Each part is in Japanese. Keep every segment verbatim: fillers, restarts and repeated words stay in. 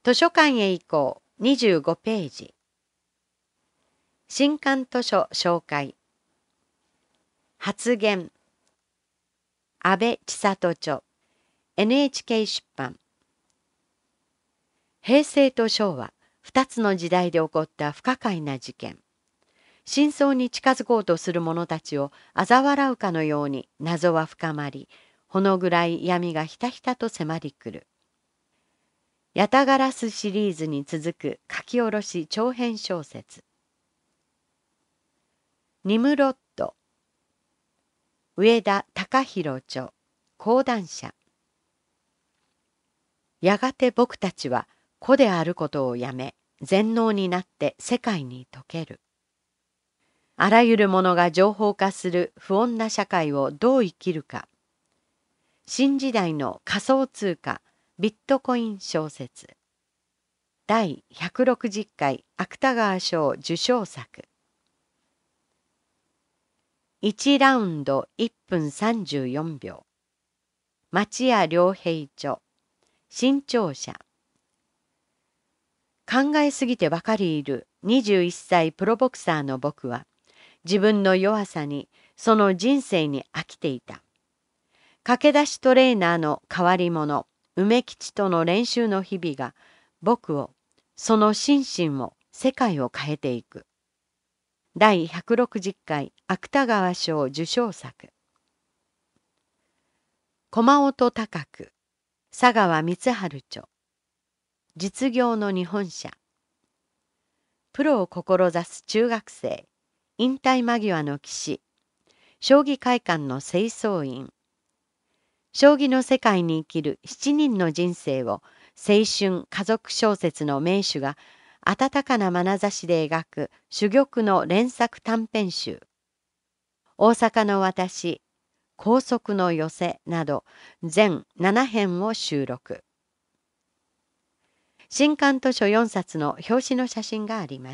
図書館へ行こうにじゅうごページ。新刊図書紹介。発言。安倍千里著 エヌエイチケー 出版。平成と昭和二つの時代で起こった不可解な事件。真相に近づこうとする者たちを嘲笑うかのように謎は深まり、ほの暗い闇がひたひたと迫り来る。ヤタガラスシリーズに続く書き下ろし長編小説。ニムロッド。上田隆弘著講談社。やがて僕たちは子であることをやめ、全能になって世界に溶ける。あらゆるものが情報化する不穏な社会をどう生きるか。新時代の仮想通貨ビットコイン小説。第ひゃくろくじゅっかい芥川賞受賞作。いちラウンドいっぷんさんじゅうよんびょう。町屋良平著新潮社。考えすぎてばかりいるにじゅういっさいプロボクサーの僕は、自分の弱さに、その人生に飽きていた。駆け出しトレーナーの変わり者、梅吉との練習の日々が、僕を、その心身を、世界を変えていく。第ひゃくろくじゅっかい芥川賞受賞作。駒音高く、佐川光晴著。実業の日本社。プロを志す中学生、引退間際の棋士、将棋会館の清掃員。将棋の世界に生きる七人の人生を青春家族小説の名手が温かな眼差しで描く珠玉の連作短編集。大阪の私、高速の寄せなど全ななへんを収録。新刊図書よんさつの表紙の写真があります。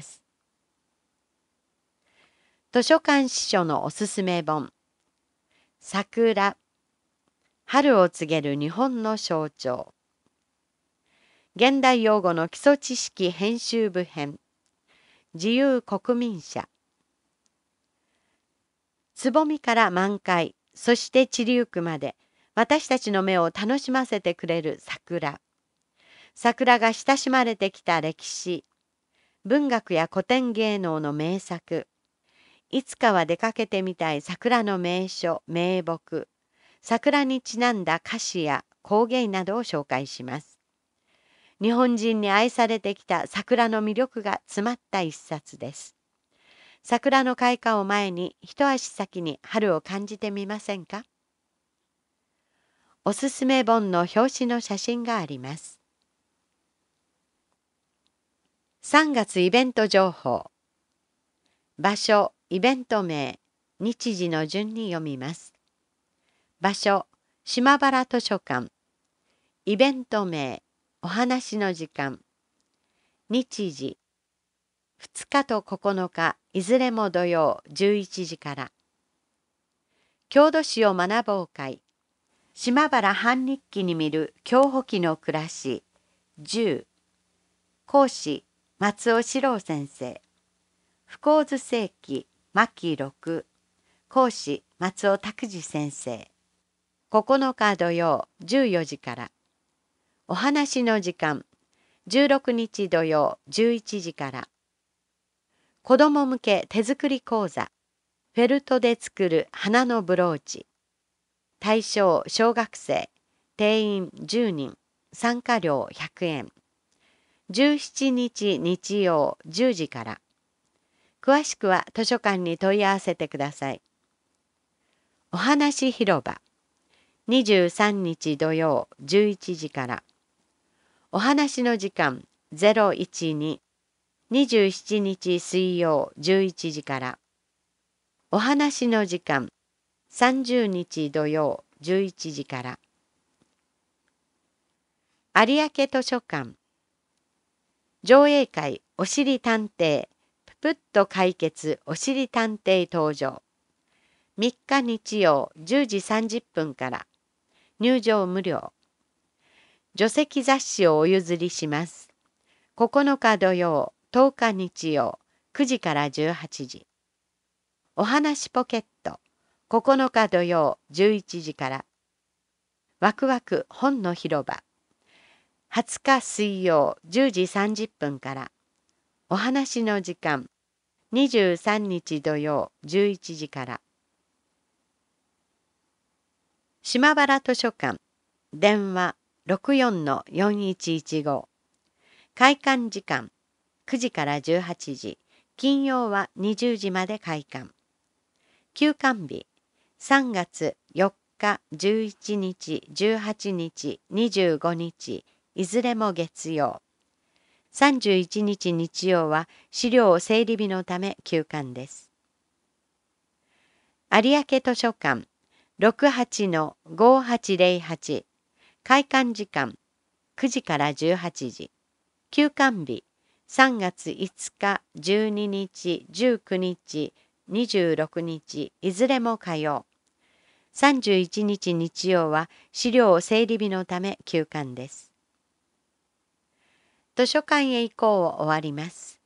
図書館司書のおすすめ本。桜。春を告げる日本の象徴。現代用語の基礎知識編集部編。自由国民社。つぼみから満開、そして散りゆくまで、私たちの目を楽しませてくれる桜。桜が親しまれてきた歴史。文学や古典芸能の名作。いつかは出かけてみたい桜の名所、名木。桜にちなんだ歌詞や工芸などを紹介します。日本人に愛されてきた桜の魅力が詰まった一冊です。桜の開花を前に一足先に春を感じてみませんか？おすすめ本の表紙の写真があります。さんがつイベント情報。場所、イベント名、日時の順に読みます。場所、島原図書館。イベント名、お話の時間。日時、ふつかとここのか、いずれも土曜じゅういちじから。郷土史を学ぼう会。島原半日記に見る郷保期の暮らし。じゅう。講師、松尾史郎先生。不幸図世紀、牧六。講師、松尾拓司先生。ここのか土曜じゅうよじから。お話の時間、じゅうろくにち土曜じゅういちじから。子ども向け手作り講座、フェルトで作る花のブローチ。対象小学生、定員じゅうにん、参加料ひゃくえん。じゅうしちにち日曜じゅうじから。詳しくは図書館に問い合わせてください。お話広場。にじゅうさんにち土曜じゅういちじから。お話の時間ゼロいちに。にじゅうしちにち水曜じゅういちじから。お話の時間さんじゅうにち土曜じゅういちじから。有明図書館。上映会おしり探偵、ぷぷっと解決おしり探偵登場。みっか日曜じゅうじさんじゅっぷんから。入場無料。書籍雑誌をお譲りします。 ここのか土曜、とおか日曜、くじからじゅうはちじ。お話ポケット、ここのか土曜、じゅういちじから。ワクワク本の広場、はつか水曜、じゅうじさんじゅっぷんから。お話の時間、にじゅうさんにち土曜、じゅういちじから。島原図書館、電話 ろくよんのよんいちいちご。開館時間、くじからじゅうはちじ、金曜はにじゅうじまで開館。休館日、さんがつよっか、じゅういちにち、じゅうはちにち、にじゅうごにち、いずれも月曜。さんじゅういちにち日曜は資料整理日のため休館です。有明図書館、ろくはちのごはちぜろはち。開館時間、くじからじゅうはちじ。休館日、さんがついつか、じゅうににち、じゅうくにち、にじゅうろくにち、いずれも火曜。さんじゅういちにち日曜は資料整理日のため休館です。図書館へ行こうを終わります。